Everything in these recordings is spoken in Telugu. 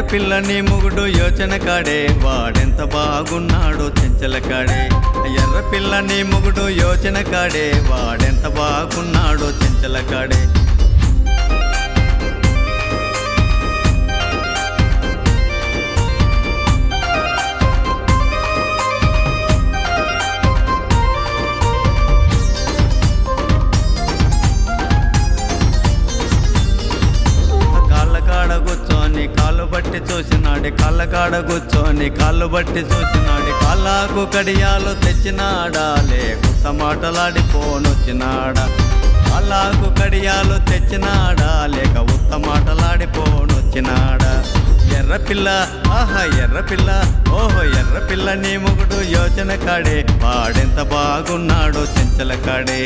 పిల్లని మొగుడు యోచన కాడే వాడెంత బాగున్నాడో చెంచల కాడే. ఎర్ర పిల్లని మొగుడు యోచన కాడే వాడెంత బాగున్నాడో చెంచల కాడే. కూర్చొని కాళ్ళు బట్టి చూసినాడు, కాళ్ళ కాడ కూర్చొని కాళ్ళు బట్టి చూసినాడు. కాళ్ళకు కడియాలు తెచ్చినాడా లేకుత మాటలాడిపోనొచ్చినాడా. కాళ్ళకు కడియాలు తెచ్చినాడా లేక ఉత్త మాటలాడిపోనొచ్చినాడా. ఎర్రపిల్ల ఆహా ఎర్రపిల్ల ఓహో ఎర్రపిల్ల నీ మొగుడు యోచన కాడే వాడెంత బాగున్నాడో చెంచల కాడే.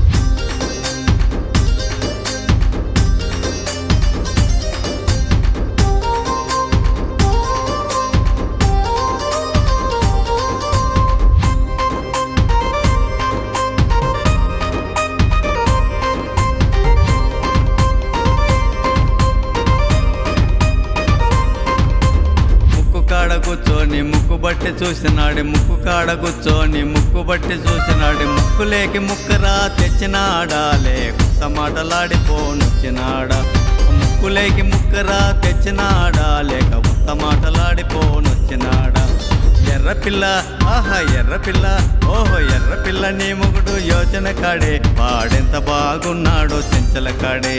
కూర్చొని ముక్కు బట్టి చూసినాడు, ముక్కు కాడ కూర్చొని ముక్కు బట్టి చూసినాడు. ముక్కులేకి ముక్కరా తెచ్చినాడా లేకుత మాటలాడిపోనొచ్చినాడా. ముక్కులేకి ముక్కరా తెచ్చినాడా లేక ఉత్త మాటలాడిపోనొచ్చినాడా. ఎర్రపిల్ల ఆహా ఎర్రపిల్ల ఓహో ఎర్రపిల్ల నీ మొగుడు యోచన కాడే వాడెంత బాగున్నాడో చెంచల కాడే.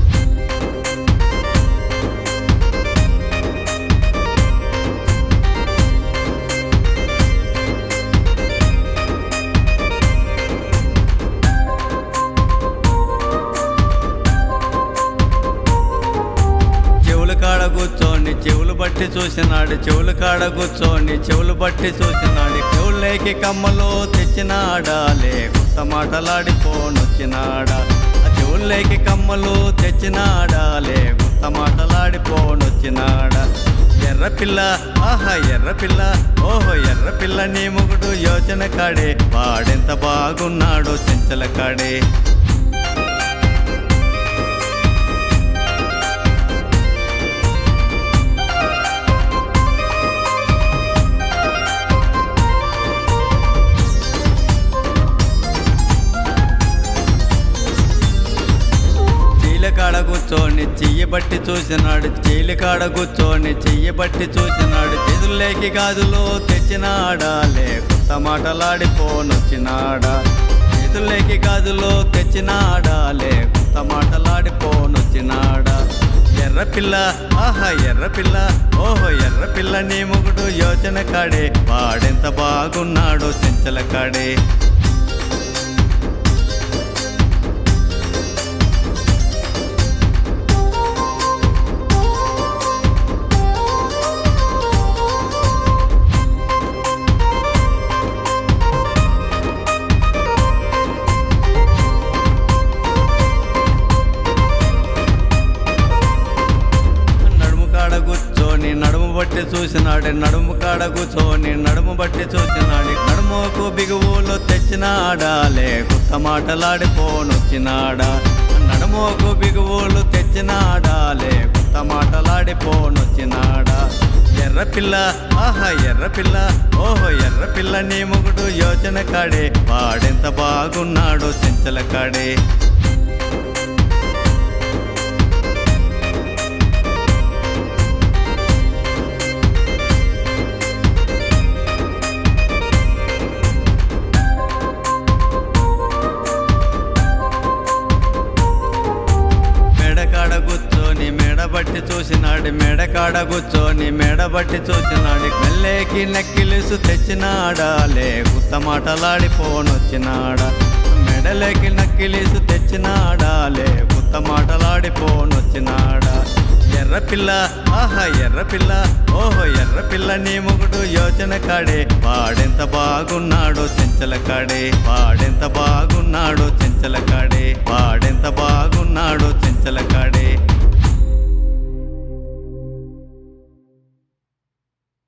కూర్చొని చెవులు బట్టి చూసినాడు, చెవులు కాడ కూర్చొని చెవులు బట్టి చూసినాడు. చెవులేకి కమ్మలు తెచ్చినాడా లేకుత మాటలాడిపోనొచ్చినాడా. చెవులేకి కమ్మలు తెచ్చినాడా లేకుత మాటలాడిపోనొచ్చినాడా. ఎర్రపిల్ల ఆహా ఎర్రపిల్ల ఓహో ఎర్రపిల్ల నీ మొగుడు యోచన కాడే వాడెంత బాగున్నాడో చెంచల కాడే. కాడ కూర్చొని చెయ్యి బట్టి చూసినాడు, చెయ్యి కాడ కూర్చొని చెయ్యి బట్టి చూసినాడు. చేతుల్లోకి గాజులు తెచ్చినాడా లేకుత మాటలాడిపోనొచ్చినాడా. చేతుల్లోకి గాజులు తెచ్చినాడా లేకుత మాటలాడిపోనొచ్చినాడా. ఎర్రపిల్ల ఆహా ఎర్రపిల్ల ఓహో ఎర్రపిల్ల నీ మొగుడు యోచన కాడే వాడెంత బాగున్నాడో చెంచల కాడే. నడుము బట్టి చూసినాడు, నడుము కాడ కూర్చొని నడుము బట్టి చూసినాడు. నడుముకు బిగువులు తెచ్చినాడా లేకుత మాటలాడిపోనొచ్చినాడా. నడుముకు బిగువులు తెచ్చినాడా లేకుత మాటలాడిపోనొచ్చినాడా. ఎర్రపిల్ల ఆహా ఎర్రపిల్ల ఓహో ఎర్రపిల్ల నీ మొగుడు యోచన కాడే వాడెంత బాగున్నాడో చెంచల కాడే. కూర్చొని మెడ బట్టి చూసినాడు, మెడ కాడ కూర్చొని మెడ బట్టి చూసినాడు. మెల్లేకి నెక్కిలిసు తెచ్చినాడా లేకుత మాటలాడిపోనొచ్చినాడా. మెడలేకి నక్కిలిసు తెచ్చినాడా లేకుత మాటలాడిపోనొచ్చినాడా. ఎర్రపిల్ల ఆహా ఎర్రపిల్ల ఓహో ఎర్రపిల్ల నీ మొగుడు యోచన కాడే వాడెంత బాగున్నాడో చెంచల కాడే. వాడెంత బాగున్నాడో చెంచల కాడే. వాడెంత బాగున్నాడో చెంచల కాడే.